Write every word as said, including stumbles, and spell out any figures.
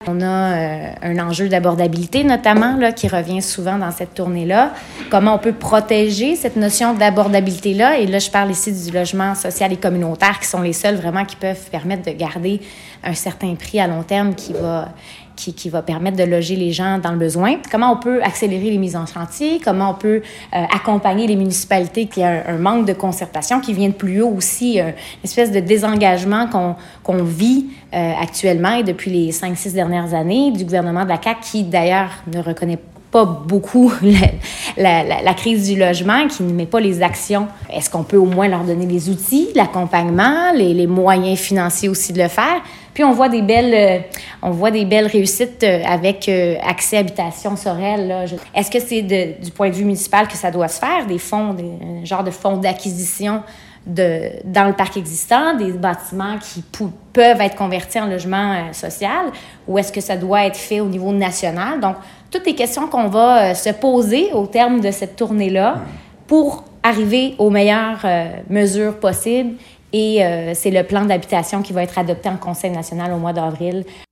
On a euh, un enjeu d'abordabilité notamment là, qui revient souvent dans cette tournée-là. Comment on peut protéger cette notion d'abordabilité-là? Et là, je parle ici du logement social et communautaire qui sont les seuls vraiment qui peuvent permettre de garder un certain prix à long terme qui va, qui, qui va permettre de loger les gens dans le besoin. Comment on peut accélérer les mises en chantier? Comment on peut euh, accompagner les municipalités qui ont un, un manque de concertation qui vient de plus haut aussi, euh, une espèce de désengagement qu'on, qu'on vit euh, actuellement et depuis les cinq six dernières années du gouvernement de la C A Q qui d'ailleurs ne reconnaît pas beaucoup la, la, la crise du logement, qui ne met pas les actions. Est-ce qu'on peut au moins leur donner les outils, l'accompagnement, les, les moyens financiers aussi de le faire? Puis on voit des belles, euh, on voit des belles réussites euh, avec euh, Accès Habitation Sorel. Là. Je... Est-ce que c'est de, du point de vue municipal que ça doit se faire, des fonds, des, un genre de fonds d'acquisition de, dans le parc existant, des bâtiments qui pou- peuvent être convertis en logement euh, social, ou est-ce que ça doit être fait au niveau national? Donc, toutes les questions qu'on va euh, se poser au terme de cette tournée-là pour arriver aux meilleures euh, mesures possibles. Et euh, c'est le plan d'habitation qui va être adopté en Conseil national au mois d'avril.